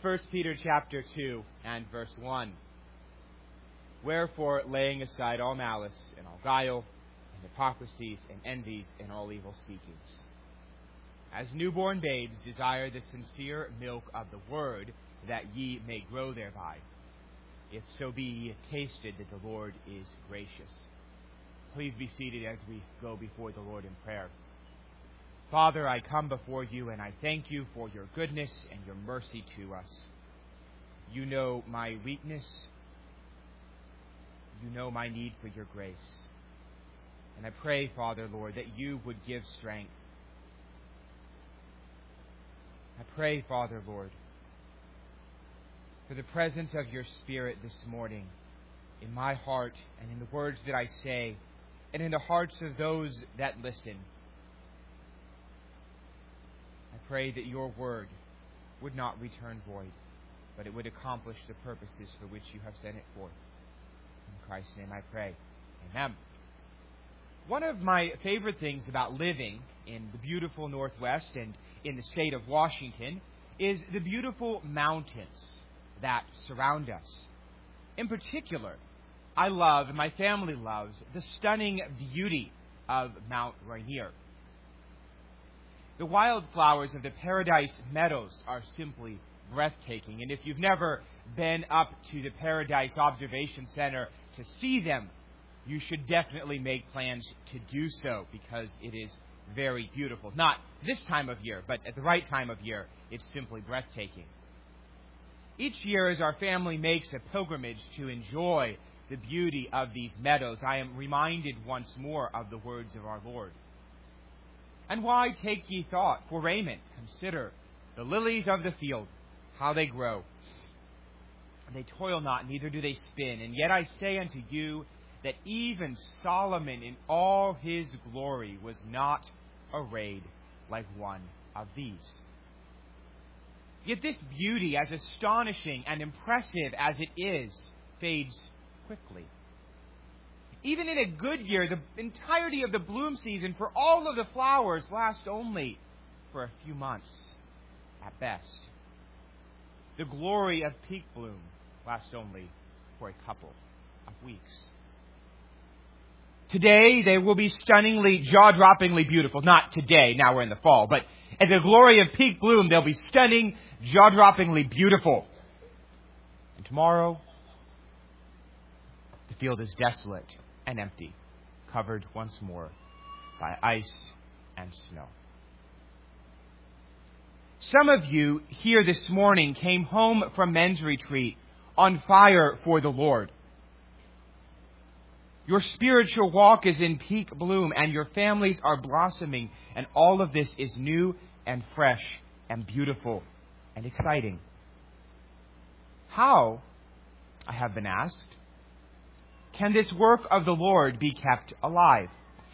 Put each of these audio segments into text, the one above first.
1 Peter chapter 2 and verse 1. Wherefore, laying aside all malice and all guile and hypocrisies and envies and all evil speakings, as newborn babes desire the sincere milk of the word, that ye may grow thereby, if so be ye have tasted that the Lord is gracious. Please be seated as we go before the Lord in prayer. Father, I come before you and I thank you for your goodness and your mercy to us. You know my weakness. You know my need for your grace. And I pray, Father, Lord, that you would give strength. I pray, Father, Lord, for the presence of your Spirit this morning in my heart and in the words that I say and in the hearts of those that listen. I pray that your word would not return void, but it would accomplish the purposes for which you have sent it forth. In Christ's name I pray. Amen. One of my favorite things about living in the beautiful Northwest and in the state of Washington is the beautiful mountains that surround us. In particular, I love, and my family loves, the stunning beauty of Mount Rainier. The wildflowers of the Paradise Meadows are simply breathtaking. And if you've never been up to the Paradise Observation Center to see them, you should definitely make plans to do so because it is very beautiful. Not this time of year, but at the right time of year, it's simply breathtaking. Each year as our family makes a pilgrimage to enjoy the beauty of these meadows, I am reminded once more of the words of our Lord. And why take ye thought for raiment? Consider the lilies of the field, how they grow. They toil not, neither do they spin. And yet I say unto you that even Solomon in all his glory was not arrayed like one of these. Yet this beauty, as astonishing and impressive as it is, fades quickly. Even in a good year, the entirety of the bloom season for all of the flowers lasts only for a few months at best. The glory of peak bloom lasts only for a couple of weeks. Today, they will be stunningly, jaw-droppingly beautiful. Not today, now we're in the fall, but at the glory of peak bloom, they'll be stunning, jaw-droppingly beautiful. And tomorrow, the field is desolate and empty, covered once more by ice and snow. Some of you here this morning came home from men's retreat on fire for the Lord. Your spiritual walk is in peak bloom and your families are blossoming, and all of this is new and fresh and beautiful and exciting. How, I have been asked, can this work of the Lord be kept alive?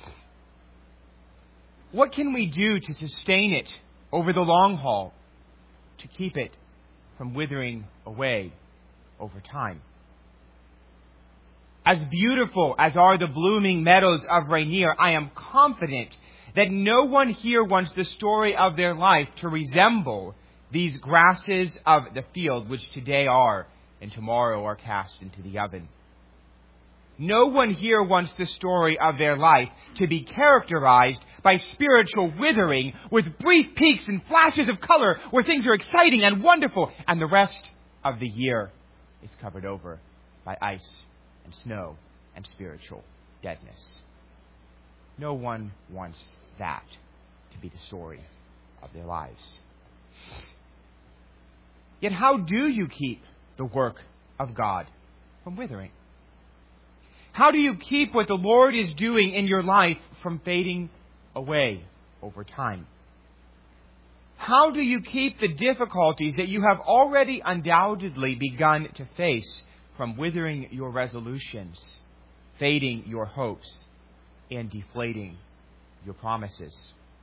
What can we do to sustain it over the long haul, to keep it from withering away over time? As beautiful as are the blooming meadows of Rainier, I am confident that no one here wants the story of their life to resemble these grasses of the field, which today are and tomorrow are cast into the oven. No one here wants the story of their life to be characterized by spiritual withering with brief peaks and flashes of color where things are exciting and wonderful, and the rest of the year is covered over by ice and snow and spiritual deadness. No one wants that to be the story of their lives. Yet how do you keep the work of God from withering? How do you keep what the Lord is doing in your life from fading away over time? How do you keep the difficulties that you have already undoubtedly begun to face from withering your resolutions, fading your hopes, and deflating your promises?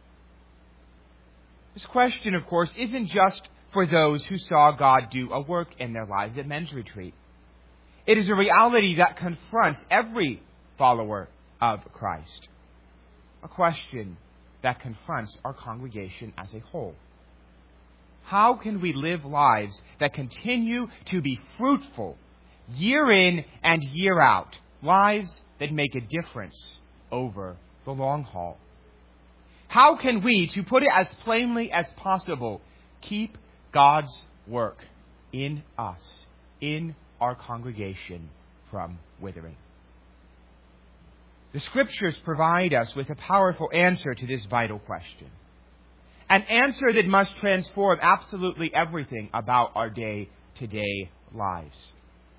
This question, of course, isn't just for those who saw God do a work in their lives at men's retreat. It is a reality that confronts every follower of Christ. A question that confronts our congregation as a whole. how can we live lives that continue to be fruitful year in and year out? Lives that make a difference over the long haul. How can we, to put it as plainly as possible, keep God's work in us, in our congregation, from withering? The Scriptures provide us with a powerful answer to this vital question. An answer that must transform absolutely everything about our day-to-day lives.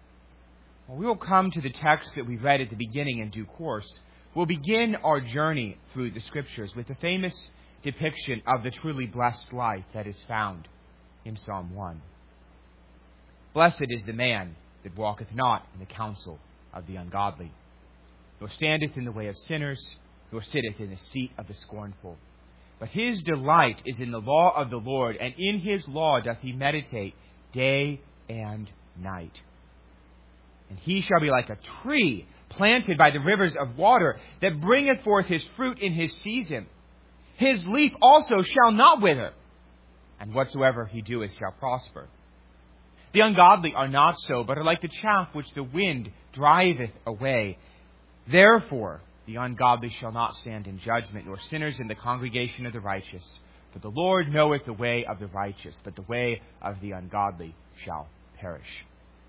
We will come to the text that we read at the beginning in due course. We'll begin our journey through the Scriptures with the famous depiction of the truly blessed life that is found in Psalm 1. Blessed is the man that walketh not in the counsel of the ungodly, nor standeth in the way of sinners, nor sitteth in the seat of the scornful. But his delight is in the law of the Lord, and in his law doth he meditate day and night. And he shall be like a tree planted by the rivers of water, that bringeth forth his fruit in his season. His leaf also shall not wither, and whatsoever he doeth shall prosper. The ungodly are not so, but are like the chaff which the wind driveth away. Therefore the ungodly shall not stand in judgment, nor sinners in the congregation of the righteous. For the Lord knoweth the way of the righteous, but the way of the ungodly shall perish.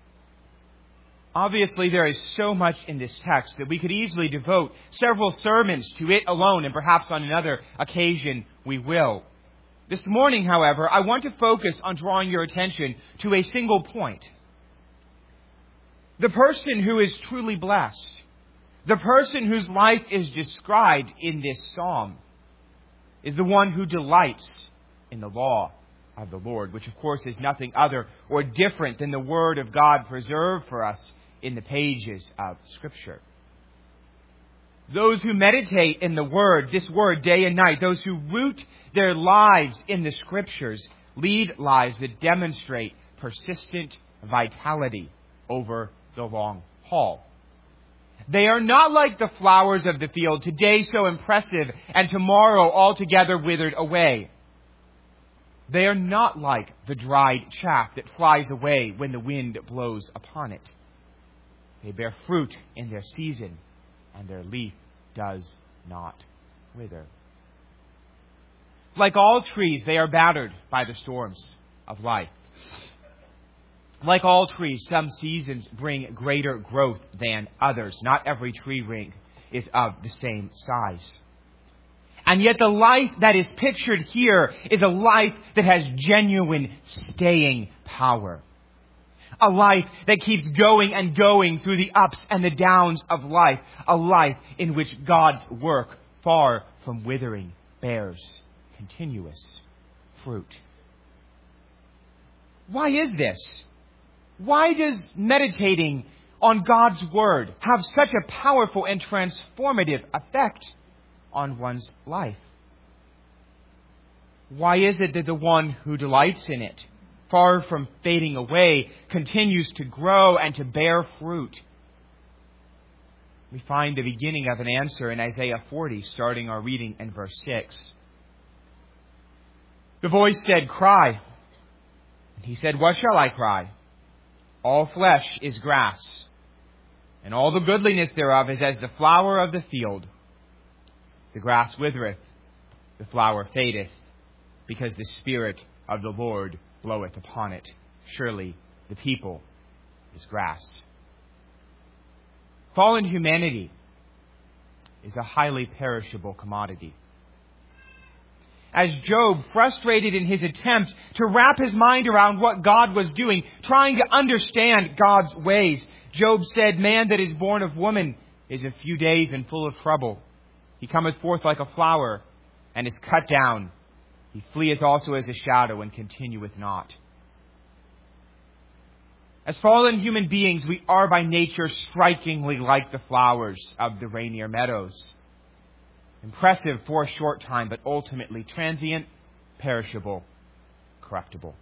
Obviously, there is so much in this text that we could easily devote several sermons to it alone, and perhaps on another occasion we will. This morning, however, I want to focus on drawing your attention to a single point. The person who is truly blessed, the person whose life is described in this psalm, is the one who delights in the law of the Lord, which of course is nothing other or different than the Word of God preserved for us in the pages of Scripture. Those who meditate in the Word, this Word day and night, those who root their lives in the Scriptures, lead lives that demonstrate persistent vitality over the long haul. They are not like the flowers of the field, today so impressive and tomorrow altogether withered away. They are not like the dried chaff that flies away when the wind blows upon it. They bear fruit in their season, and their leaf does not wither. Like all trees, they are battered by the storms of life. Like all trees, some seasons bring greater growth than others. Not every tree ring is of the same size. And yet the life that is pictured here is a life that has genuine staying power. A life that keeps going and going through the ups and the downs of life. A life in which God's work, far from withering, bears continuous fruit. Why is this? Why does meditating on God's Word have such a powerful and transformative effect on one's life? Why is it that the one who delights in it, far from fading away, continues to grow and to bear fruit? We find the beginning of an answer in Isaiah 40, starting our reading in verse 6. The voice said, "Cry." And he said, "What shall I cry? All flesh is grass, and all the goodliness thereof is as the flower of the field. The grass withereth, the flower fadeth, because the Spirit of the Lord bloweth upon it. Surely the people is grass." Fallen humanity is a highly perishable commodity. As Job, frustrated in his attempt to wrap his mind around what God was doing, trying to understand God's ways, Job said, "Man that is born of woman is a few days and full of trouble. He cometh forth like a flower, and is cut down. He fleeth also as a shadow, and continueth not." As fallen human beings, we are by nature strikingly like the flowers of the Rainier Meadows. Impressive for a short time, but ultimately transient, perishable, corruptible.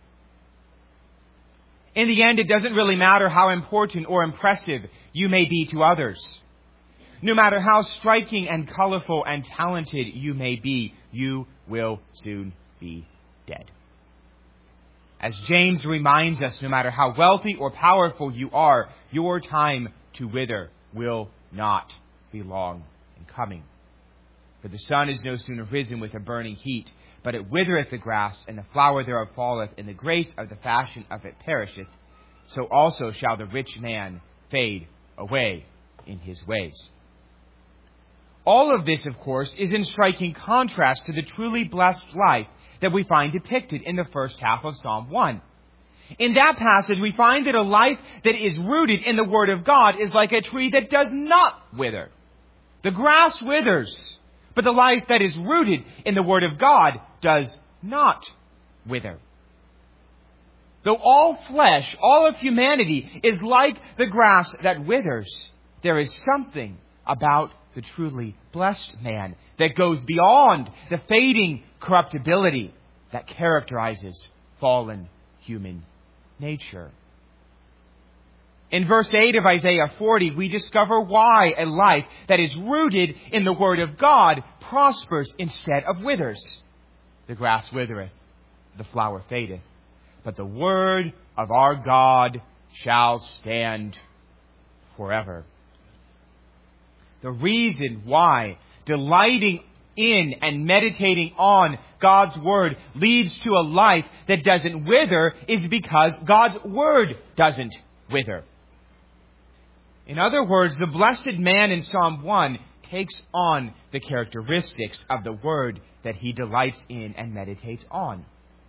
In the end, it doesn't really matter how important or impressive you may be to others. No matter how striking and colorful and talented you may be, you will soon be dead. As James reminds us, no matter how wealthy or powerful you are, your time to wither will not be long in coming. For the sun is no sooner risen with a burning heat, but it withereth the grass, and the flower thereof falleth, and the grace of the fashion of it perisheth. So also shall the rich man fade away in his ways. All of this, of course, is in striking contrast to the truly blessed life that we find depicted in the first half of Psalm 1. In that passage, we find that a life that is rooted in the Word of God is like a tree that does not wither. The grass withers, but the life that is rooted in the Word of God does not wither. Though all flesh, all of humanity, is like the grass that withers, there is something about the truly blessed man that goes beyond the fading corruptibility that characterizes fallen human nature. In verse 8 of Isaiah 40, we discover why a life that is rooted in the Word of God prospers instead of withers. The grass withereth, the flower fadeth, but the Word of our God shall stand forever. The reason why delighting in and meditating on God's Word leads to a life that doesn't wither is because God's Word doesn't wither. In other words, the blessed man in Psalm 1 takes on the characteristics of the Word that he delights in and meditates on.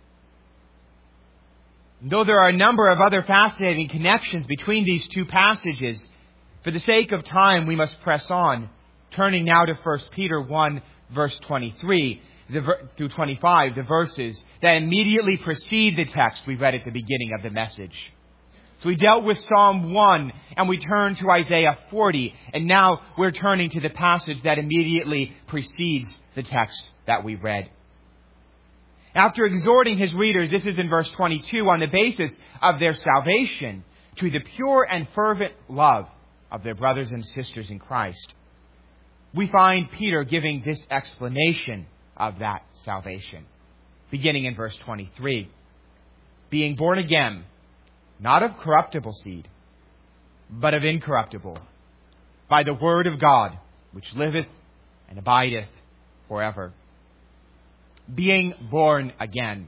Though there are a number of other fascinating connections between these two passages, for the sake of time, we must press on, turning now to 1 Peter 1, verse 23 through 25, the verses that immediately precede the text we read at the beginning of the message. So we dealt with Psalm 1, and we turned to Isaiah 40, and now we're turning to the passage that immediately precedes the text that we read. After exhorting his readers, this is in verse 22, on the basis of their salvation, to the pure and fervent love of their brothers and sisters in Christ, we find Peter giving this explanation of that salvation, beginning in verse 23. Being born again, not of corruptible seed, but of incorruptible, by the word of God, which liveth and abideth forever. Being born again.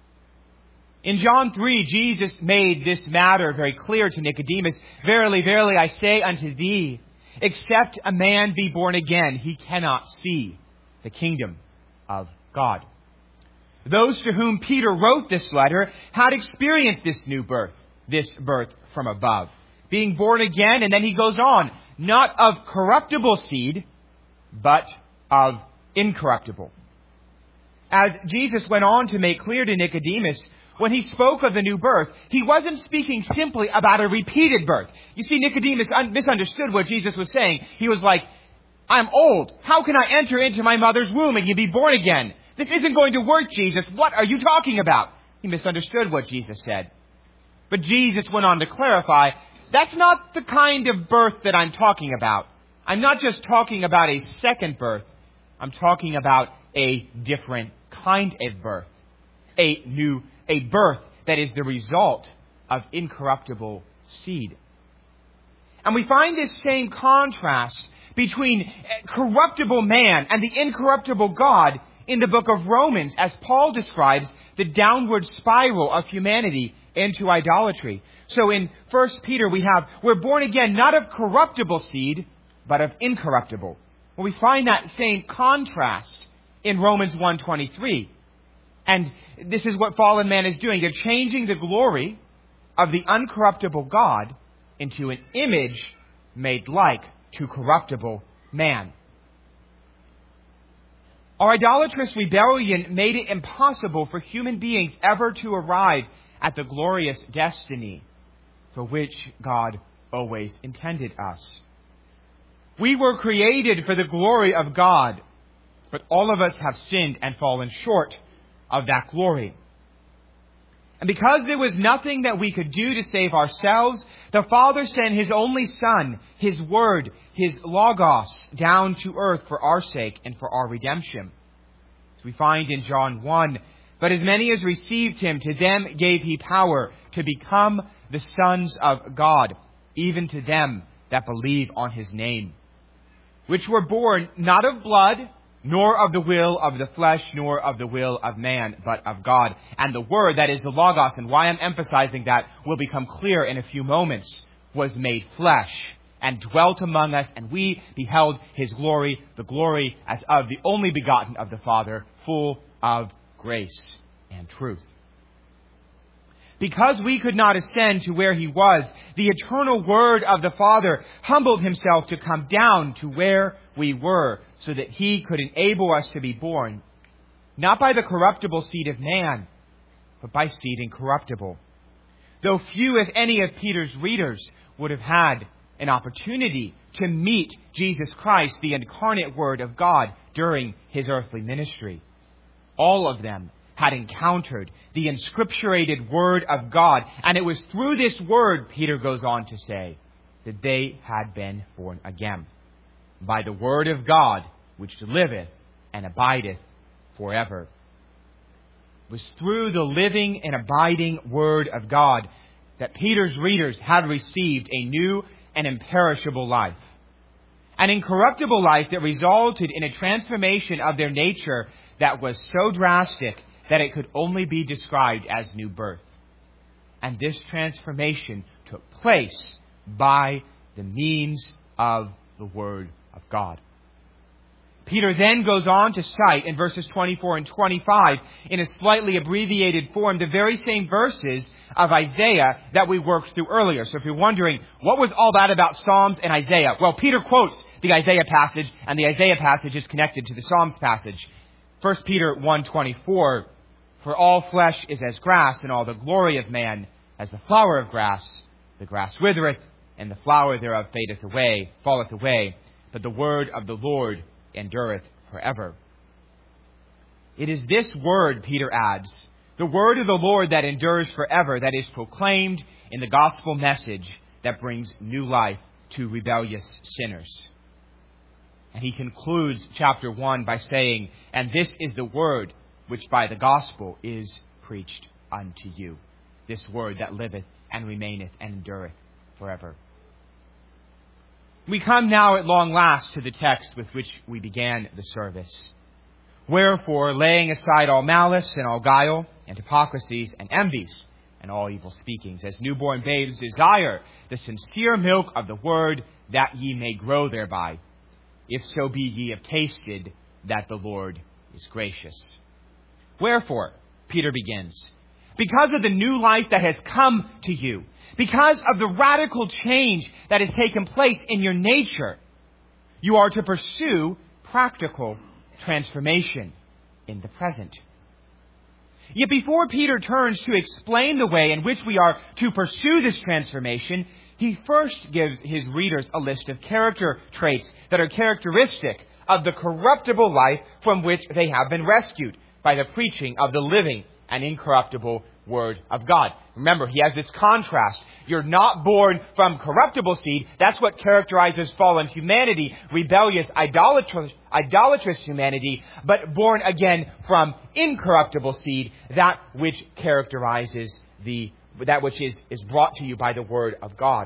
In John 3, Jesus made this matter very clear to Nicodemus. Verily, verily, I say unto thee, except a man be born again, he cannot see the kingdom of God. Those to whom Peter wrote this letter had experienced this new birth, this birth from above, being born again, and then he goes on, not of corruptible seed, but of incorruptible. As Jesus went on to make clear to Nicodemus, when he spoke of the new birth, he wasn't speaking simply about a repeated birth. You see, Nicodemus misunderstood what Jesus was saying. He was like, I'm old. How can I enter into my mother's womb and be born again? This isn't going to work, Jesus. What are you talking about? He misunderstood what Jesus said. But Jesus went on to clarify, that's not the kind of birth that I'm talking about. I'm not just talking about a second birth. I'm talking about a different kind of birth. A birth that is the result of incorruptible seed. And we find this same contrast between corruptible man and the incorruptible God in the book of Romans, as Paul describes the downward spiral of humanity into idolatry. So in 1 Peter we're born again not of corruptible seed, but of incorruptible. Well, we find that same contrast in Romans 1:23. And this is what fallen man is doing. They're changing the glory of the uncorruptible God into an image made like to corruptible man. Our idolatrous rebellion made it impossible for human beings ever to arrive at the glorious destiny for which God always intended us. We were created for the glory of God, but all of us have sinned and fallen short of that glory. And because there was nothing that we could do to save ourselves, the Father sent His only Son, His Word, His Logos, down to earth for our sake and for our redemption. As we find in John 1, But as many as received him, to them gave he power to become the sons of God, even to them that believe on his name, which were born not of blood, nor of the will of the flesh, nor of the will of man, but of God. And the Word, that is the Logos, and why I'm emphasizing that will become clear in a few moments, was made flesh and dwelt among us, and we beheld his glory, the glory as of the only begotten of the Father, full of grace and truth. Because we could not ascend to where he was, the eternal Word of the Father humbled himself to come down to where we were, so that he could enable us to be born, not by the corruptible seed of man, but by seed incorruptible. Though few, if any, of Peter's readers would have had an opportunity to meet Jesus Christ, the incarnate Word of God, during his earthly ministry, all of them had encountered the inscripturated Word of God. And it was through this Word, Peter goes on to say, that they had been born again. By the Word of God, which liveth and abideth forever. It was through the living and abiding Word of God that Peter's readers had received a new and imperishable life. An incorruptible life that resulted in a transformation of their nature that was so drastic that it could only be described as new birth. And this transformation took place by the means of the Word of God. Peter then goes on to cite in verses 24 and 25, in a slightly abbreviated form, the very same verses of Isaiah that we worked through earlier. So if you're wondering, what was all that about Psalms and Isaiah? Well, Peter quotes the Isaiah passage, and the Isaiah passage is connected to the Psalms passage. 1 Peter 1:24, for all flesh is as grass, and all the glory of man as the flower of grass. The grass withereth, and the flower thereof falleth away. But the word of the Lord endureth forever. It is this word, Peter adds, the word of the Lord that endures forever, that is proclaimed in the gospel message that brings new life to rebellious sinners. And he concludes chapter 1 by saying, and this is the word which by the gospel is preached unto you. This word that liveth and remaineth and endureth forever. We come now at long last to the text with which we began the service. Wherefore, laying aside all malice and all guile and hypocrisies and envies and all evil speakings, as newborn babes desire the sincere milk of the word, that ye may grow thereby, if so be ye have tasted that the Lord is gracious. Wherefore, Peter begins, because of the new life that has come to you, because of the radical change that has taken place in your nature, you are to pursue practical transformation in the present. Yet before Peter turns to explain the way in which we are to pursue this transformation, he first gives his readers a list of character traits that are characteristic of the corruptible life from which they have been rescued by the preaching of the living and incorruptible Word of God. Remember, he has this contrast. You're not born from corruptible seed. That's what characterizes fallen humanity, rebellious, idolatrous humanity, but born again from incorruptible seed, that which characterizes that which is brought to you by the Word of God.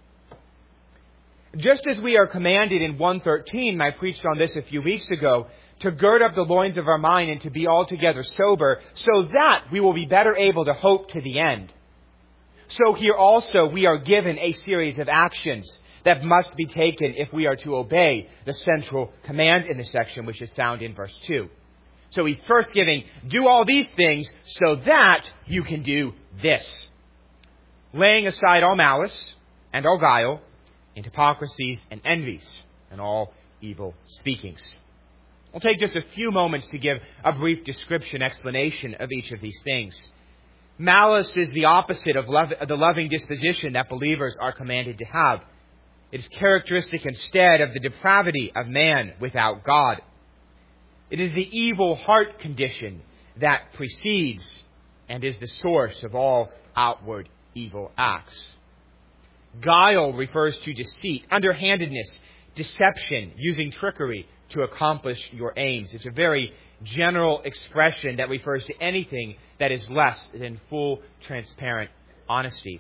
Just as we are commanded in 1:13, I preached on this a few weeks ago, to gird up the loins of our mind and to be altogether sober, so that we will be better able to hope to the end. So here also we are given a series of actions that must be taken if we are to obey the central command in this section, which is found in verse 2. So he's first giving, do all these things so that you can do this. Laying aside all malice and all guile and hypocrisies and envies and all evil speakings. We'll take just a few moments to give a brief explanation of each of these things. Malice is the opposite of the loving disposition that believers are commanded to have. It is characteristic instead of the depravity of man without God. It is the evil heart condition that precedes and is the source of all outward evil acts. Guile refers to deceit, underhandedness, deception, using trickery to accomplish your aims. It's a very general expression that refers to anything that is less than full, transparent honesty.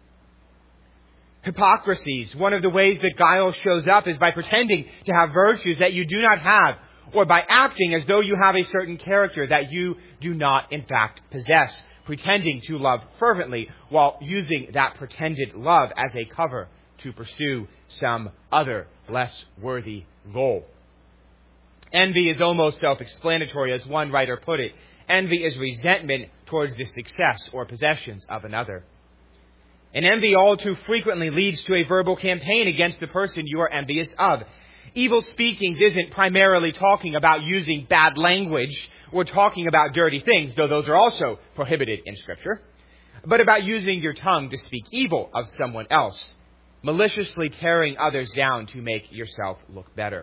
Hypocrisies. One of the ways that guile shows up is by pretending to have virtues that you do not have, or by acting as though you have a certain character that you do not, in fact, possess, pretending to love fervently while using that pretended love as a cover to pursue some other less worthy goal. Envy is almost self-explanatory, as one writer put it. Envy is resentment towards the success or possessions of another. And envy all too frequently leads to a verbal campaign against the person you are envious of. Evil speakings isn't primarily talking about using bad language or talking about dirty things, though those are also prohibited in Scripture, but about using your tongue to speak evil of someone else, maliciously tearing others down to make yourself look better.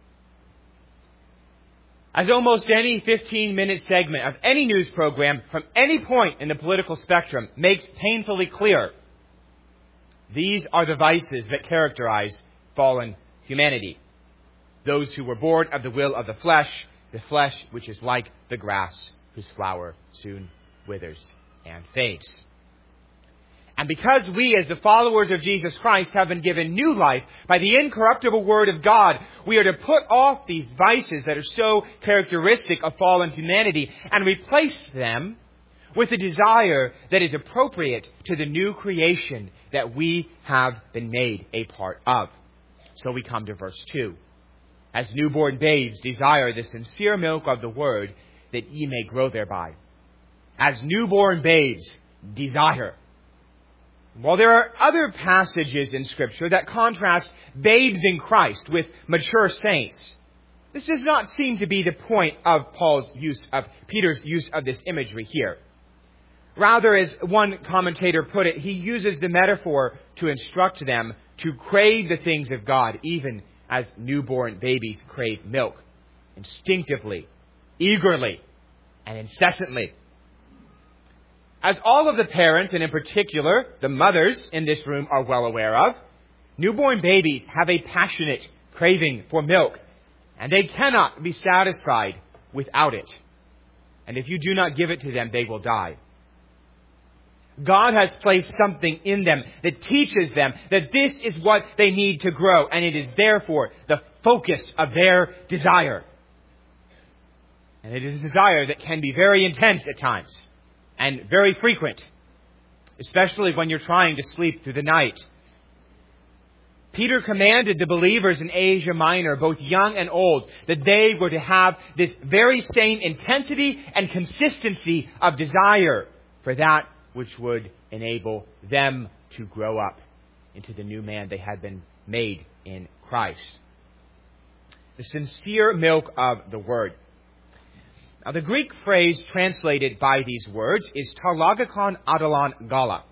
As almost any 15-minute segment of any news program from any point in the political spectrum makes painfully clear, these are the vices that characterize fallen humanity. Those who were born of the will of the flesh which is like the grass, whose flower soon withers and fades. And because we, as the followers of Jesus Christ, have been given new life by the incorruptible Word of God, we are to put off these vices that are so characteristic of fallen humanity and replace them with a desire that is appropriate to the new creation that we have been made a part of. So we come to verse 2. As newborn babes desire the sincere milk of the Word, that ye may grow thereby. As newborn babes desire. While there are other passages in Scripture that contrast babes in Christ with mature saints, this does not seem to be the point of Peter's use of this imagery here. Rather, as one commentator put it, he uses the metaphor to instruct them to crave the things of God, even as newborn babies crave milk, instinctively, eagerly, and incessantly. As all of the parents, and in particular the mothers in this room, are well aware of, newborn babies have a passionate craving for milk, and they cannot be satisfied without it. And if you do not give it to them, they will die. God has placed something in them that teaches them that this is what they need to grow, and it is therefore the focus of their desire. And it is a desire that can be very intense at times and very frequent, especially when you're trying to sleep through the night. Peter commanded the believers in Asia Minor, both young and old, that they were to have this very same intensity and consistency of desire for that which would enable them to grow up into the new man they had been made in Christ. The sincere milk of the Word. Now, the Greek phrase translated by these words is talagakon adalon gala.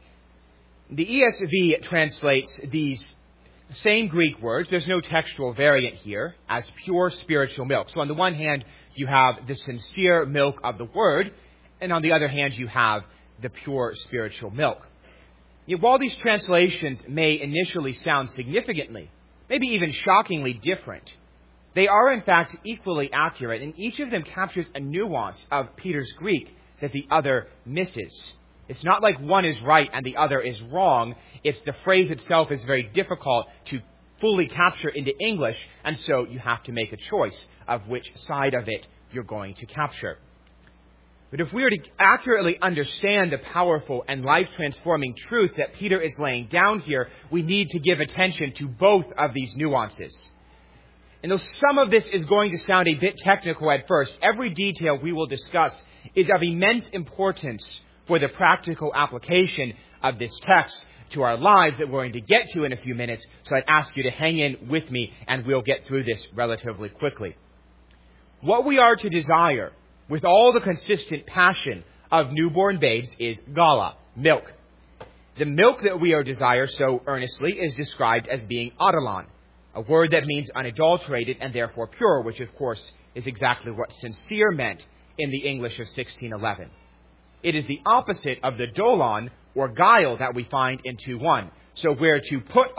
The ESV translates these same Greek words, there's no textual variant here, as pure spiritual milk. So on the one hand, you have the sincere milk of the Word, and on the other hand, you have the pure spiritual milk. Yet while these translations may initially sound significantly, maybe even shockingly different, they are in fact equally accurate, and each of them captures a nuance of Peter's Greek that the other misses. It's not like one is right and the other is wrong. It's the phrase itself is very difficult to fully capture into English, and so you have to make a choice of which side of it you're going to capture. But if we are to accurately understand the powerful and life-transforming truth that Peter is laying down here, we need to give attention to both of these nuances. And though some of this is going to sound a bit technical at first, every detail we will discuss is of immense importance for the practical application of this text to our lives that we're going to get to in a few minutes. So I'd ask you to hang in with me and we'll get through this relatively quickly. What we are to desire with all the consistent passion of newborn babes is gala, milk. The milk that we are to desire so earnestly is described as being adalon, a word that means unadulterated and therefore pure, which of course is exactly what sincere meant in the English of 1611. It is the opposite of the dolon or guile that we find in 2:1. So we're to put off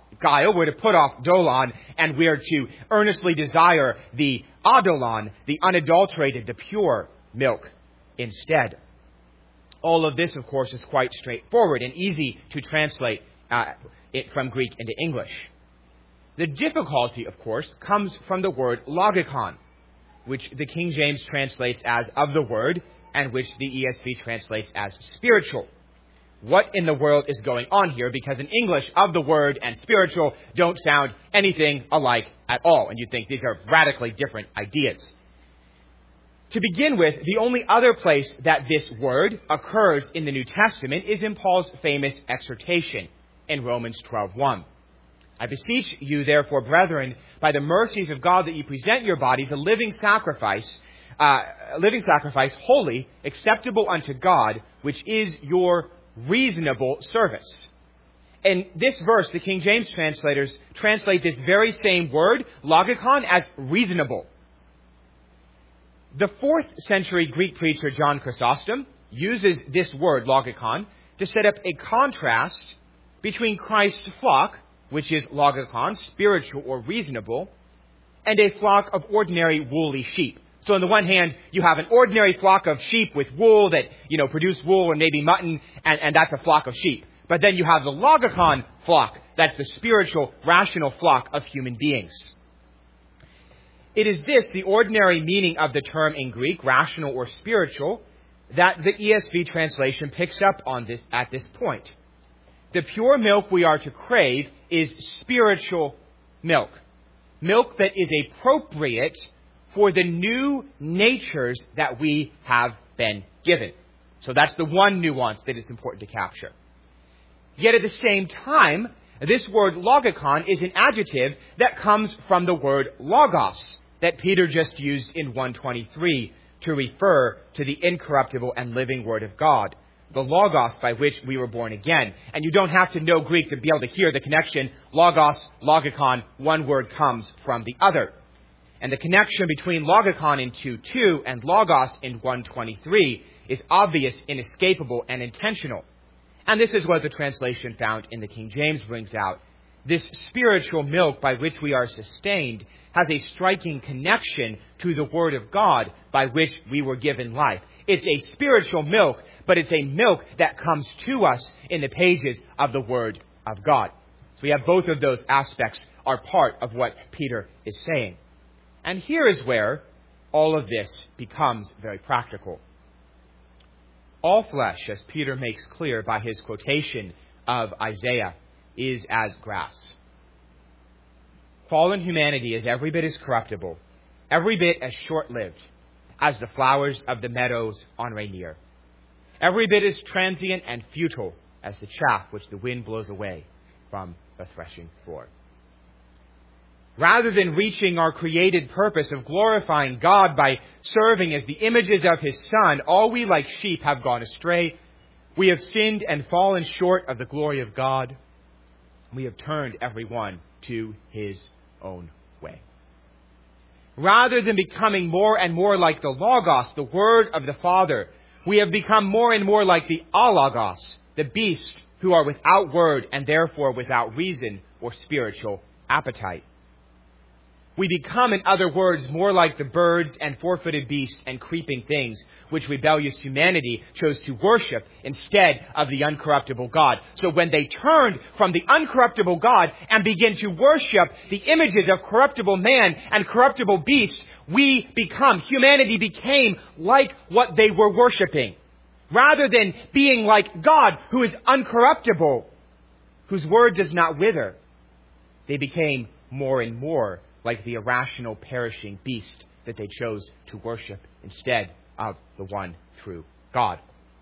guile, we're to put off dolon, and we're to earnestly desire the adolon, the unadulterated, the pure milk instead. All of this, of course, is quite straightforward and easy to translate it from Greek into English. The difficulty, of course, comes from the word logikon, which the King James translates as of the word, and which the ESV translates as spiritual. What in the world is going on here? Because in English, of the word and spiritual don't sound anything alike at all, and you'd think these are radically different ideas. To begin with, the only other place that this word occurs in the New Testament is in Paul's famous exhortation in Romans 12:1. I beseech you, therefore, brethren, by the mercies of God, that you present your bodies a living sacrifice, holy, acceptable unto God, which is your reasonable service. In this verse, the King James translators translate this very same word, logikon, as reasonable. The 4th century Greek preacher John Chrysostom uses this word, logikon, to set up a contrast between Christ's flock, which is logikon, spiritual or reasonable, and a flock of ordinary woolly sheep. So on the one hand, you have an ordinary flock of sheep with wool that, produce wool or maybe mutton, and that's a flock of sheep. But then you have the logikon flock, that's the spiritual, rational flock of human beings. It is this, the ordinary meaning of the term in Greek, rational or spiritual, that the ESV translation picks up on this at this point. The pure milk we are to crave is spiritual milk. Milk that is appropriate for the new natures that we have been given. So that's the one nuance that is important to capture. Yet at the same time, this word logikon is an adjective that comes from the word logos that Peter just used in 1:23 to refer to the incorruptible and living Word of God, the logos by which we were born again. And you don't have to know Greek to be able to hear the connection. Logos, logikon, one word comes from the other. And the connection between logikon in 2:2 and logos in 1:23 is obvious, inescapable, and intentional. And this is what the translation found in the King James brings out. This spiritual milk by which we are sustained has a striking connection to the Word of God by which we were given life. It's a spiritual milk, but it's a milk that comes to us in the pages of the Word of God. So we have both of those aspects are part of what Peter is saying. And here is where all of this becomes very practical. All flesh, as Peter makes clear by his quotation of Isaiah, is as grass. Fallen humanity is every bit as corruptible, every bit as short-lived as the flowers of the meadows on Rainier. Every bit as transient and futile as the chaff which the wind blows away from the threshing floor. Rather than reaching our created purpose of glorifying God by serving as the images of His Son, all we like sheep have gone astray. We have sinned and fallen short of the glory of God. We have turned every one to his own way. Rather than becoming more and more like the Logos, the Word of the Father, we have become more and more like the Alogos, the beasts who are without word and therefore without reason or spiritual appetite. We become, in other words, more like the birds and four-footed beasts and creeping things which rebellious humanity chose to worship instead of the uncorruptible God. So when they turned from the uncorruptible God and began to worship the images of corruptible man and corruptible beasts, humanity became like what they were worshiping. Rather than being like God, who is uncorruptible, whose word does not wither, they became more and more like the irrational, perishing beast that they chose to worship instead of the one true God.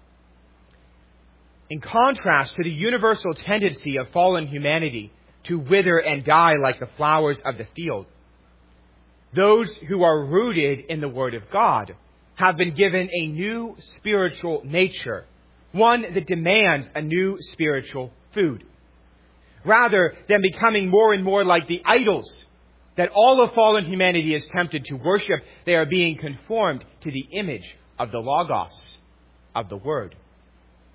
In contrast to the universal tendency of fallen humanity to wither and die like the flowers of the field, those who are rooted in the Word of God have been given a new spiritual nature, one that demands a new spiritual food. Rather than becoming more and more like the idols that all of fallen humanity is tempted to worship, they are being conformed to the image of the Logos, of the Word.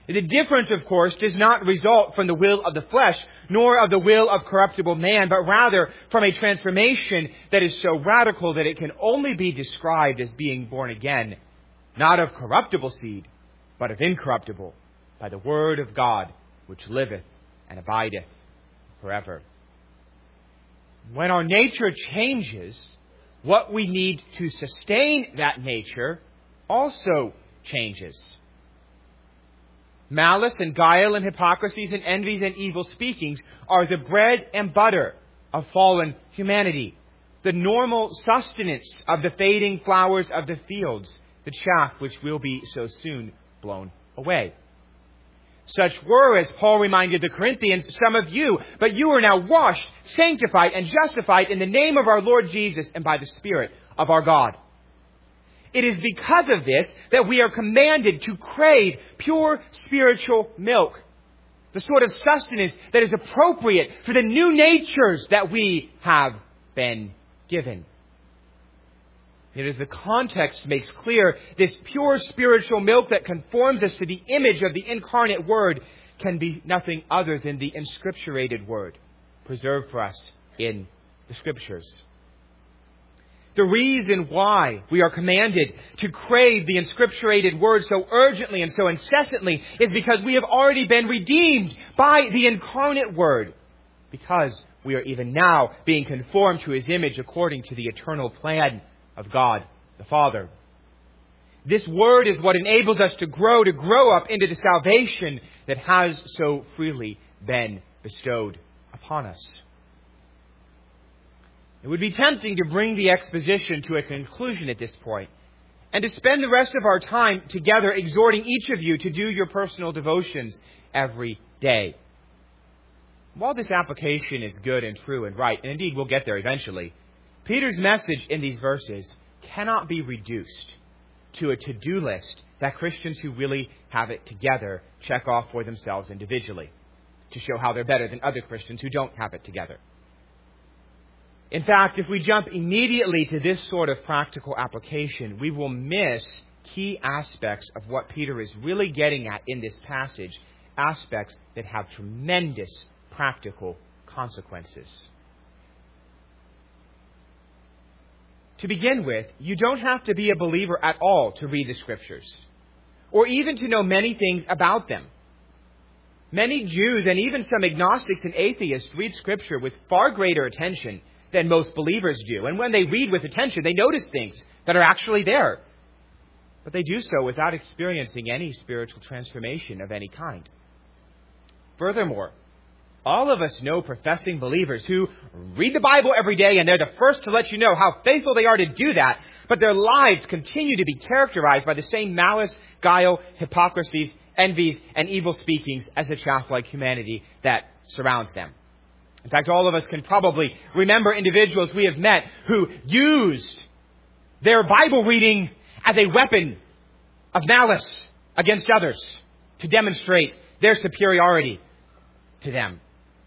The difference, of course, does not result from the will of the flesh, nor of the will of corruptible man, but rather from a transformation that is so radical that it can only be described as being born again, not of corruptible seed, but of incorruptible, by the word of God, which liveth and abideth forever. When our nature changes, what we need to sustain that nature also changes. Malice and guile and hypocrisies and envies and evil speakings are the bread and butter of fallen humanity, the normal sustenance of the fading flowers of the fields, the chaff which will be so soon blown away. Such were, as Paul reminded the Corinthians, some of you, but you are now washed, sanctified, and justified in the name of our Lord Jesus and by the Spirit of our God. It is because of this that we are commanded to crave pure spiritual milk, the sort of sustenance that is appropriate for the new natures that we have been given. Yet as the context makes clear, this pure spiritual milk that conforms us to the image of the incarnate Word can be nothing other than the inscripturated Word, preserved for us in the Scriptures. The reason why we are commanded to crave the inscripturated Word so urgently and so incessantly is because we have already been redeemed by the incarnate Word, because we are even now being conformed to His image according to the eternal plan of God the Father. This Word is what enables us to grow up into the salvation that has so freely been bestowed upon us. It would be tempting to bring the exposition to a conclusion at this point, and to spend the rest of our time together exhorting each of you to do your personal devotions every day. While this application is good and true and right, and indeed we'll get there eventually, Peter's message in these verses cannot be reduced to a to-do list that Christians who really have it together check off for themselves individually, to show how they're better than other Christians who don't have it together. In fact, if we jump immediately to this sort of practical application, we will miss key aspects of what Peter is really getting at in this passage, aspects that have tremendous practical consequences. To begin with, you don't have to be a believer at all to read the Scriptures, or even to know many things about them. Many Jews and even some agnostics and atheists read Scripture with far greater attention than most believers do. And when they read with attention, they notice things that are actually there. But they do so without experiencing any spiritual transformation of any kind. Furthermore, all of us know professing believers who read the Bible every day, and they're the first to let you know how faithful they are to do that, but their lives continue to be characterized by the same malice, guile, hypocrisies, envies, and evil speakings as the chaff-like humanity that surrounds them. In fact, all of us can probably remember individuals we have met who used their Bible reading as a weapon of malice against others to demonstrate their superiority to them.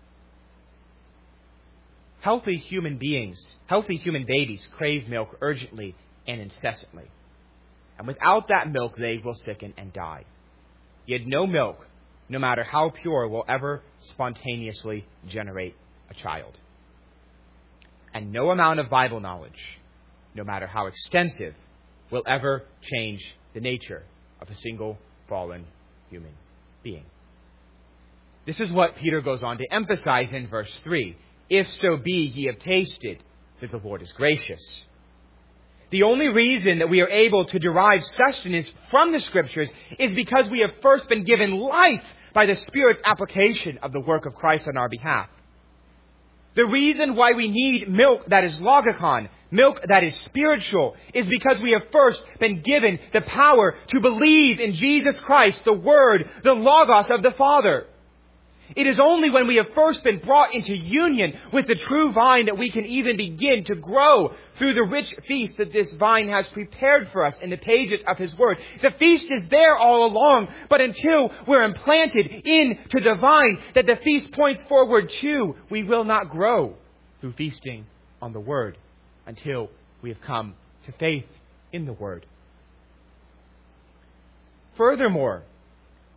Healthy human beings, healthy human babies crave milk urgently and incessantly. And without that milk, they will sicken and die. Yet no milk, no matter how pure, will ever spontaneously generate a child. And no amount of Bible knowledge, no matter how extensive, will ever change the nature of a single fallen human being. This is what Peter goes on to emphasize in verse 3. If so be ye have tasted that the Lord is gracious. The only reason that we are able to derive sustenance from the Scriptures is because we have first been given life by the Spirit's application of the work of Christ on our behalf. The reason why we need milk that is logikon, milk that is spiritual, is because we have first been given the power to believe in Jesus Christ, the Word, the Logos of the Father. It is only when we have first been brought into union with the true vine that we can even begin to grow through the rich feast that this vine has prepared for us in the pages of His Word. The feast is there all along, but until we're implanted into the vine that the feast points forward to, we will not grow through feasting on the Word until we have come to faith in the Word. Furthermore,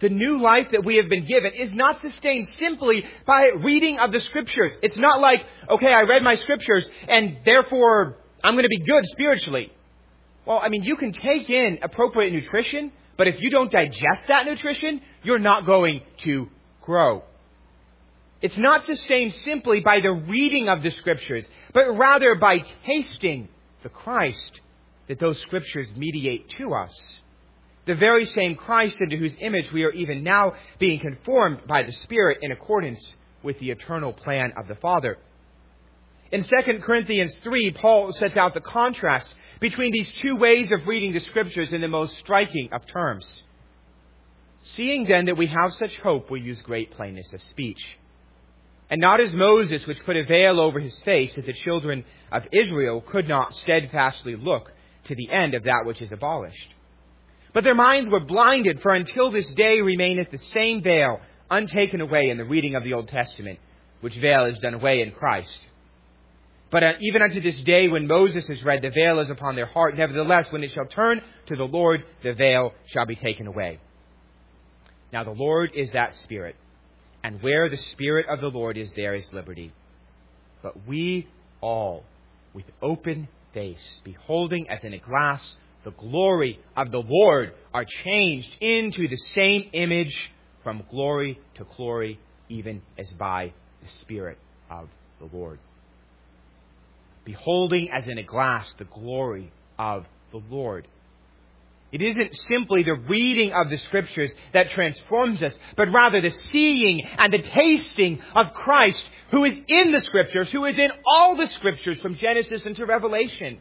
The new life that we have been given is not sustained simply by reading of the Scriptures. It's not like, okay, I read my Scriptures and therefore I'm going to be good spiritually. Well, you can take in appropriate nutrition, but if you don't digest that nutrition, you're not going to grow. It's not sustained simply by the reading of the Scriptures, but rather by tasting the Christ that those Scriptures mediate to us. The very same Christ into whose image we are even now being conformed by the Spirit in accordance with the eternal plan of the Father. In 2 Corinthians 3, Paul sets out the contrast between these two ways of reading the Scriptures in the most striking of terms. Seeing then that we have such hope, we use great plainness of speech. And not as Moses, which put a veil over his face, that the children of Israel could not steadfastly look to the end of that which is abolished. But their minds were blinded, for until this day remaineth the same veil untaken away in the reading of the Old Testament, which veil is done away in Christ. But even unto this day, when Moses is read, the veil is upon their heart. Nevertheless, when it shall turn to the Lord, the veil shall be taken away. Now the Lord is that Spirit, and where the Spirit of the Lord is, there is liberty. But we all, with open face, beholding as in a glass the glory of the Lord, are changed into the same image from glory to glory, even as by the Spirit of the Lord. Beholding as in a glass the glory of the Lord. It isn't simply the reading of the Scriptures that transforms us, but rather the seeing and the tasting of Christ, who is in the Scriptures, who is in all the Scriptures from Genesis into Revelation.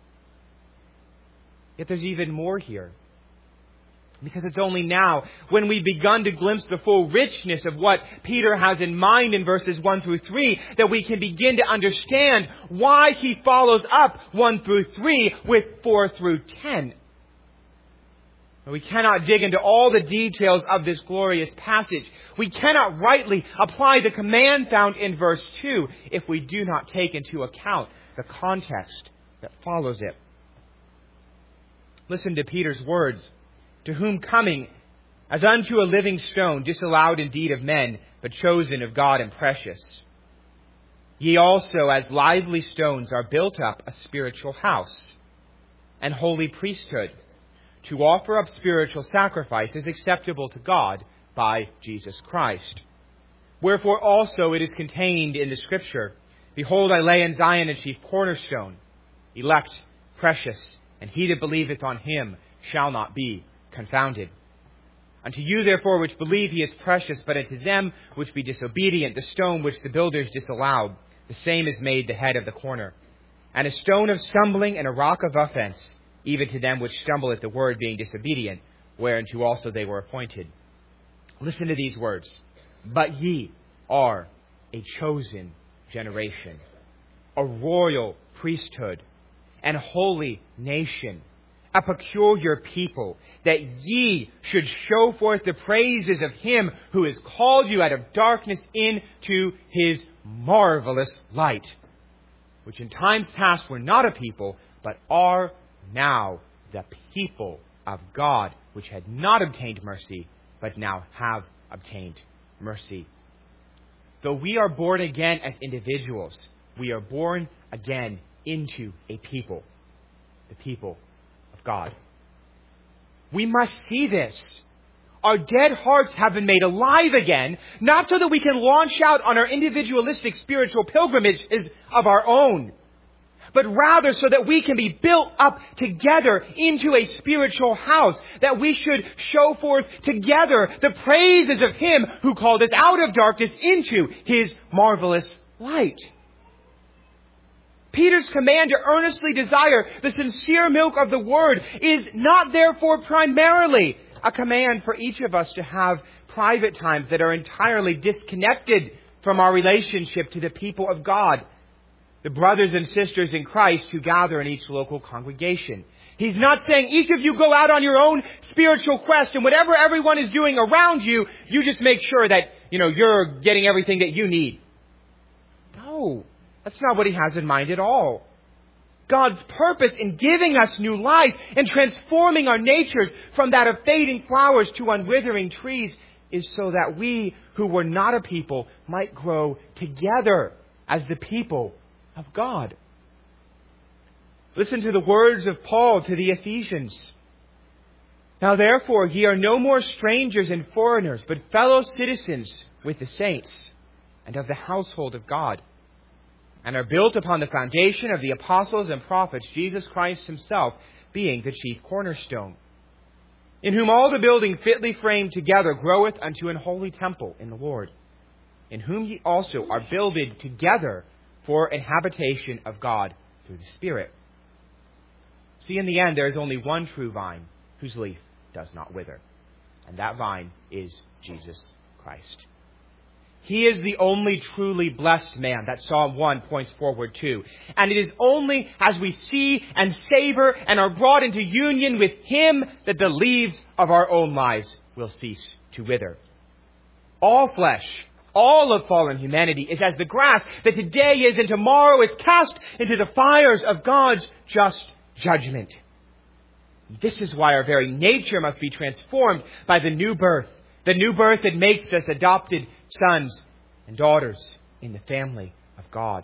Yet there's even more here. Because it's only now, when we've begun to glimpse the full richness of what Peter has in mind in verses 1 through 3, that we can begin to understand why he follows up 1 through 3 with 4 through 10. We cannot dig into all the details of this glorious passage. We cannot rightly apply the command found in verse 2 if we do not take into account the context that follows it. Listen to Peter's words. To whom coming as unto a living stone, disallowed indeed of men, but chosen of God and precious. Ye also as lively stones are built up a spiritual house, and holy priesthood, to offer up spiritual sacrifices acceptable to God by Jesus Christ. Wherefore also it is contained in the Scripture, Behold, I lay in Zion a chief cornerstone, elect, precious, and he that believeth on him shall not be confounded. Unto you therefore which believe he is precious, but unto them which be disobedient, the stone which the builders disallowed, the same is made the head of the corner. And a stone of stumbling and a rock of offense, even to them which stumble at the word, being disobedient, whereunto also they were appointed. Listen to these words. But ye are a chosen generation, a royal priesthood, and holy nation, a peculiar people, that ye should show forth the praises of him who has called you out of darkness into his marvelous light, which in times past were not a people, but are now the people of God, which had not obtained mercy, but now have obtained mercy. Though we are born again as individuals, we are born again into a people, the people of God. We must see this. Our dead hearts have been made alive again, not so that we can launch out on our individualistic spiritual pilgrimages of our own, but rather so that we can be built up together into a spiritual house, that we should show forth together the praises of him who called us out of darkness into his marvelous light. Peter's command to earnestly desire the sincere milk of the Word is not therefore primarily a command for each of us to have private times that are entirely disconnected from our relationship to the people of God, the brothers and sisters in Christ who gather in each local congregation. He's not saying each of you go out on your own spiritual quest, and whatever everyone is doing around you, you just make sure that, you're getting everything that you need. No. That's not what he has in mind at all. God's purpose in giving us new life and transforming our natures from that of fading flowers to unwithering trees is so that we who were not a people might grow together as the people of God. Listen to the words of Paul to the Ephesians. Now therefore ye are no more strangers and foreigners, but fellow citizens with the saints and of the household of God, and are built upon the foundation of the apostles and prophets, Jesus Christ himself being the chief cornerstone, in whom all the building fitly framed together groweth unto an holy temple in the Lord, in whom ye also are builded together for an habitation of God through the Spirit. See, in the end, there is only one true vine, whose leaf does not wither, and that vine is Jesus Christ. He is the only truly blessed man that Psalm 1 points forward to. And it is only as we see and savor and are brought into union with Him that the leaves of our own lives will cease to wither. All flesh, all of fallen humanity is as the grass that today is and tomorrow is cast into the fires of God's just judgment. This is why our very nature must be transformed by the new birth that makes us adopted sons and daughters in the family of God.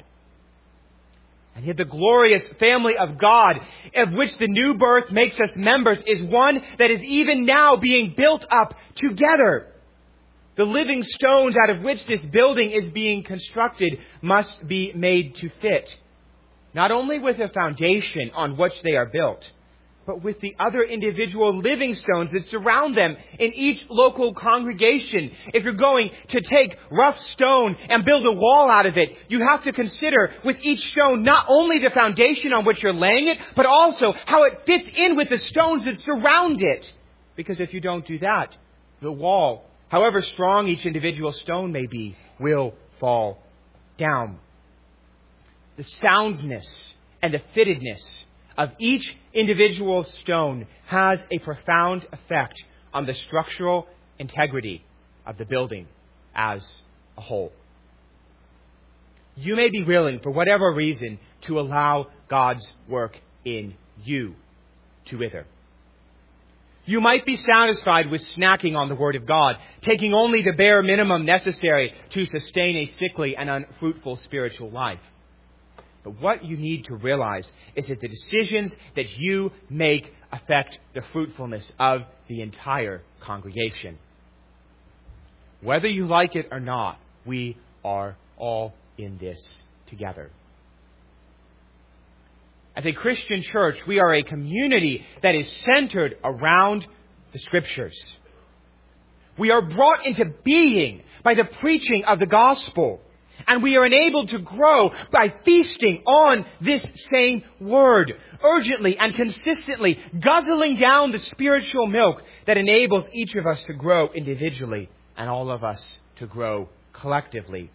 And yet the glorious family of God, of which the new birth makes us members, is one that is even now being built up together. The living stones out of which this building is being constructed must be made to fit, not only with a foundation on which they are built, but with the other individual living stones that surround them in each local congregation. If you're going to take rough stone and build a wall out of it, you have to consider with each stone not only the foundation on which you're laying it, but also how it fits in with the stones that surround it. Because if you don't do that, the wall, however strong each individual stone may be, will fall down. The soundness and the fittedness of each individual stone has a profound effect on the structural integrity of the building as a whole. You may be willing, for whatever reason, to allow God's work in you to wither. You might be satisfied with snacking on the Word of God, taking only the bare minimum necessary to sustain a sickly and unfruitful spiritual life. But what you need to realize is that the decisions that you make affect the fruitfulness of the entire congregation. Whether you like it or not, we are all in this together. As a Christian church, we are a community that is centered around the Scriptures. We are brought into being by the preaching of the gospel. And we are enabled to grow by feasting on this same Word, urgently and consistently, guzzling down the spiritual milk that enables each of us to grow individually and all of us to grow collectively.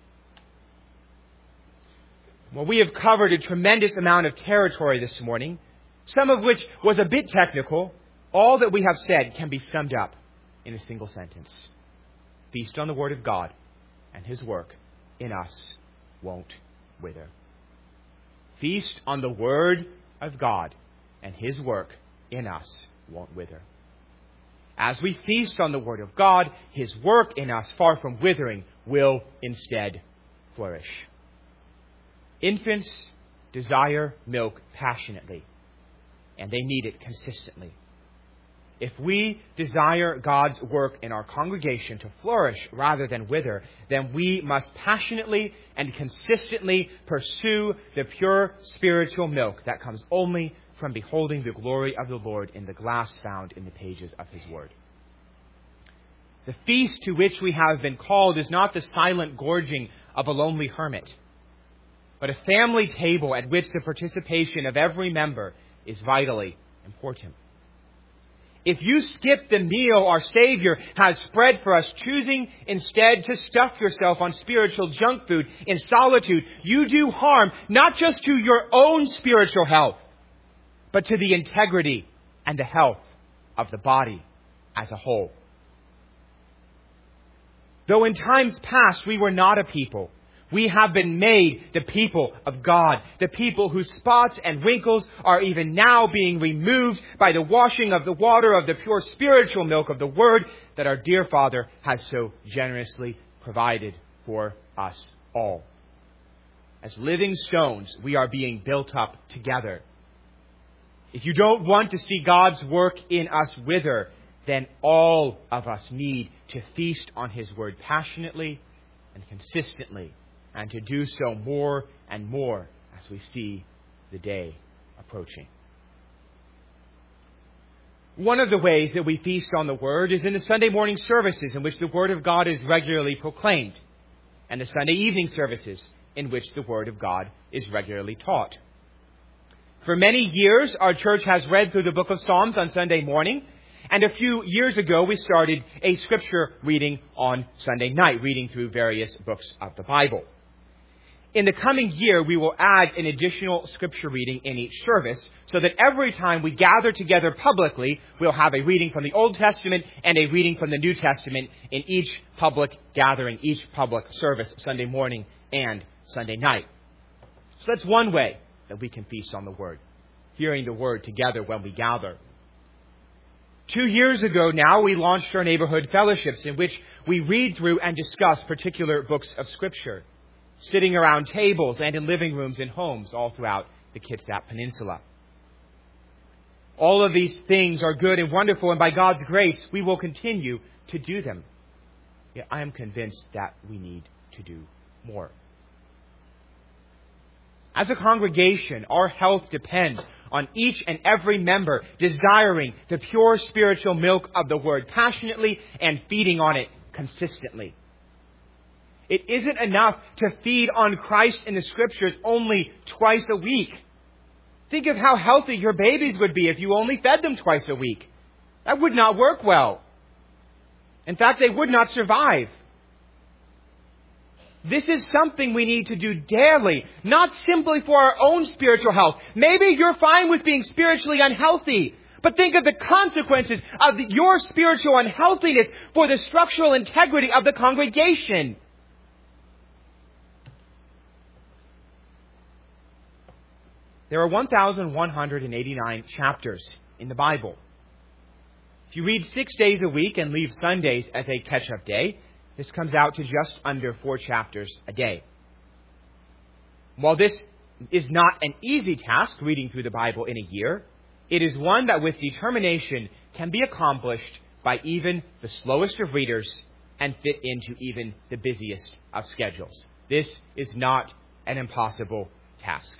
Well, we have covered a tremendous amount of territory this morning, some of which was a bit technical. All that we have said can be summed up in a single sentence. Feast on the Word of God, and His work in us won't wither. Feast on the Word of God, and His work in us won't wither. As we feast on the Word of God, His work in us, far from withering, will instead flourish. Infants desire milk passionately, and they need it consistently. If we desire God's work in our congregation to flourish rather than wither, then we must passionately and consistently pursue the pure spiritual milk that comes only from beholding the glory of the Lord in the glass found in the pages of His Word. The feast to which we have been called is not the silent gorging of a lonely hermit, but a family table at which the participation of every member is vitally important. If you skip the meal our Savior has spread for us, choosing instead to stuff yourself on spiritual junk food in solitude, you do harm not just to your own spiritual health, but to the integrity and the health of the body as a whole. Though in times past we were not a people, We have been made the people of God, the people whose spots and wrinkles are even now being removed by the washing of the water of the pure spiritual milk of the Word that our dear Father has so generously provided for us all. As living stones, we are being built up together. If you don't want to see God's work in us wither, then all of us need to feast on His Word passionately and consistently, and to do so more and more as we see the day approaching. One of the ways that we feast on the Word is in the Sunday morning services in which the Word of God is regularly proclaimed, and the Sunday evening services in which the Word of God is regularly taught. For many years, our church has read through the book of Psalms on Sunday morning, and a few years ago we started a scripture reading on Sunday night, reading through various books of the Bible. In the coming year, we will add an additional scripture reading in each service, so that every time we gather together publicly, we'll have a reading from the Old Testament and a reading from the New Testament in each public gathering, each public service, Sunday morning and Sunday night. So that's one way that we can feast on the Word, hearing the Word together when we gather. 2 years ago now, we launched our neighborhood fellowships in which we read through and discuss particular books of Scripture, sitting around tables and in living rooms and homes all throughout the Kitsap Peninsula. All of these things are good and wonderful, and by God's grace, we will continue to do them. Yet I am convinced that we need to do more. As a congregation, our health depends on each and every member desiring the pure spiritual milk of the Word passionately and feeding on it consistently. It isn't enough to feed on Christ in the Scriptures only twice a week. Think of how healthy your babies would be if you only fed them twice a week. That would not work well. In fact, they would not survive. This is something we need to do daily, not simply for our own spiritual health. Maybe you're fine with being spiritually unhealthy, but think of the consequences of your spiritual unhealthiness for the structural integrity of the congregation. There are 1,189 chapters in the Bible. If you read 6 days a week and leave Sundays as a catch-up day, this comes out to just under 4 chapters a day. While this is not an easy task, reading through the Bible in a year, it is one that with determination can be accomplished by even the slowest of readers and fit into even the busiest of schedules. This is not an impossible task.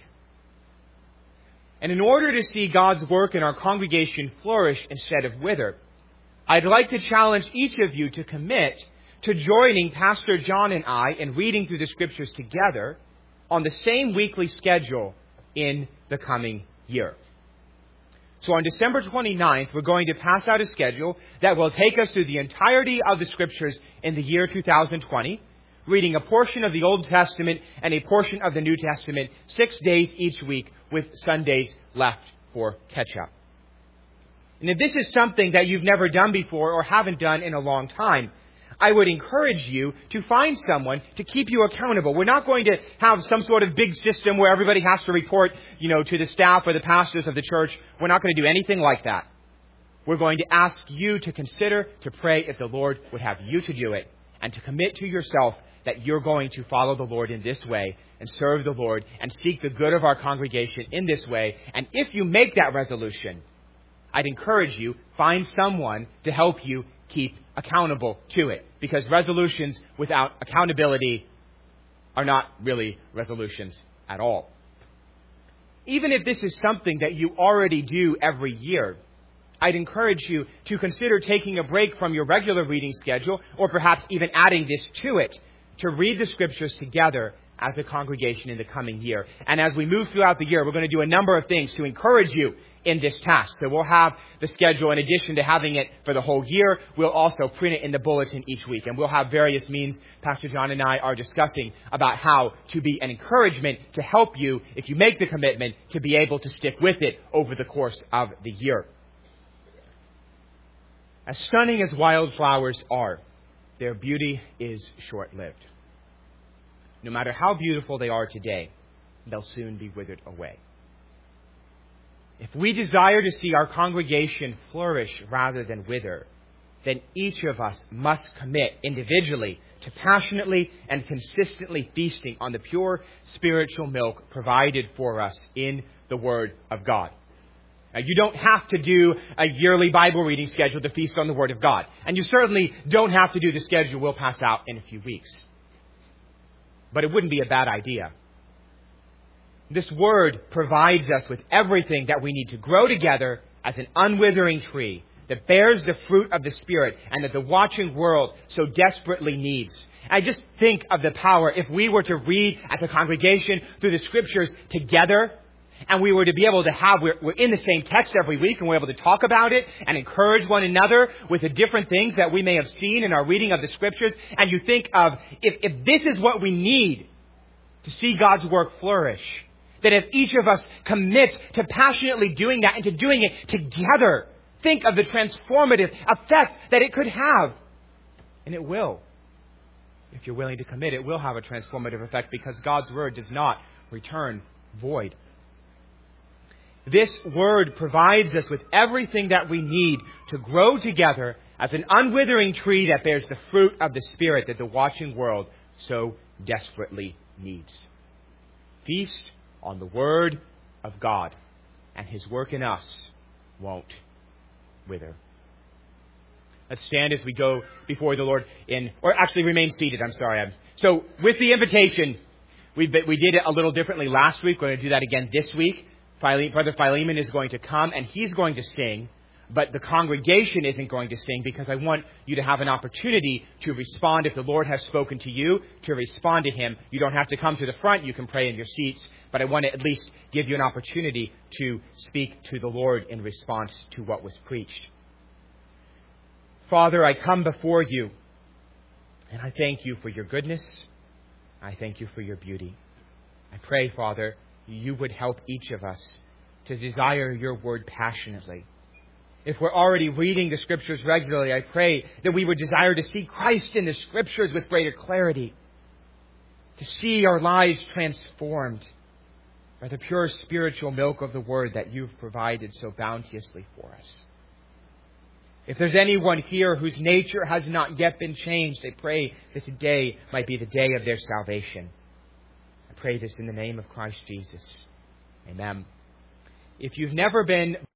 And in order to see God's work in our congregation flourish instead of wither, I'd like to challenge each of you to commit to joining Pastor John and I in reading through the Scriptures together on the same weekly schedule in the coming year. So on December 29th, we're going to pass out a schedule that will take us through the entirety of the Scriptures in the year 2020, reading a portion of the Old Testament and a portion of the New Testament 6 days each week, with Sundays left for catch-up. And if this is something that you've never done before or haven't done in a long time, I would encourage you to find someone to keep you accountable. We're not going to have some sort of big system where everybody has to report, to the staff or the pastors of the church. We're not going to do anything like that. We're going to ask you to consider, to pray if the Lord would have you to do it, and to commit to yourself that you're going to follow the Lord in this way and serve the Lord and seek the good of our congregation in this way. And if you make that resolution, I'd encourage you, find someone to help you keep accountable to it. Because resolutions without accountability are not really resolutions at all. Even if this is something that you already do every year, I'd encourage you to consider taking a break from your regular reading schedule, or perhaps even adding this to it, to read the Scriptures together as a congregation in the coming year. And as we move throughout the year, we're going to do a number of things to encourage you in this task. So we'll have the schedule in addition to having it for the whole year. We'll also print it in the bulletin each week. And we'll have various means Pastor John and I are discussing about how to be an encouragement to help you, if you make the commitment, to be able to stick with it over the course of the year. As stunning as wildflowers are, their beauty is short-lived. no matter how beautiful they are today, they'll soon be withered away. If we desire to see our congregation flourish rather than wither, then each of us must commit individually to passionately and consistently feasting on the pure spiritual milk provided for us in the Word of God. Now, you don't have to do a yearly Bible reading schedule to feast on the Word of God. And you certainly don't have to do the schedule we'll pass out in a few weeks. But it wouldn't be a bad idea. This Word provides us with everything that we need to grow together as an unwithering tree that bears the fruit of the Spirit and that the watching world so desperately needs. I just think of the power if we were to read as a congregation through the Scriptures together, and we were to be able to we're in the same text every week, and we're able to talk about it and encourage one another with the different things that we may have seen in our reading of the Scriptures. And you think of, if this is what we need to see God's work flourish, that if each of us commits to passionately doing that and to doing it together, think of the transformative effect that it could have. And it will. If you're willing to commit, it will have a transformative effect because God's Word does not return void. This Word provides us with everything that we need to grow together as an unwithering tree that bears the fruit of the Spirit that the watching world so desperately needs. Feast on the Word of God, and His work in us won't wither. Let's stand as we go before the Lord remain seated. So with the invitation, we did it a little differently last week. We're going to do that again this week. Brother Philemon is going to come and he's going to sing, but the congregation isn't going to sing because I want you to have an opportunity to respond. If the Lord has spoken to you, to respond to Him. You don't have to come to the front. You can pray in your seats. But I want to at least give you an opportunity to speak to the Lord in response to what was preached. Father, I come before you, and I thank you for your goodness. I thank you for your beauty. I pray, Father, you would help each of us to desire your word passionately. If we're already reading the Scriptures regularly, I pray that we would desire to see Christ in the Scriptures with greater clarity, to see our lives transformed by the pure spiritual milk of the Word that you've provided so bounteously for us. If there's anyone here whose nature has not yet been changed, I pray that today might be the day of their salvation. I pray this in the name of Christ Jesus. Amen. If you've never been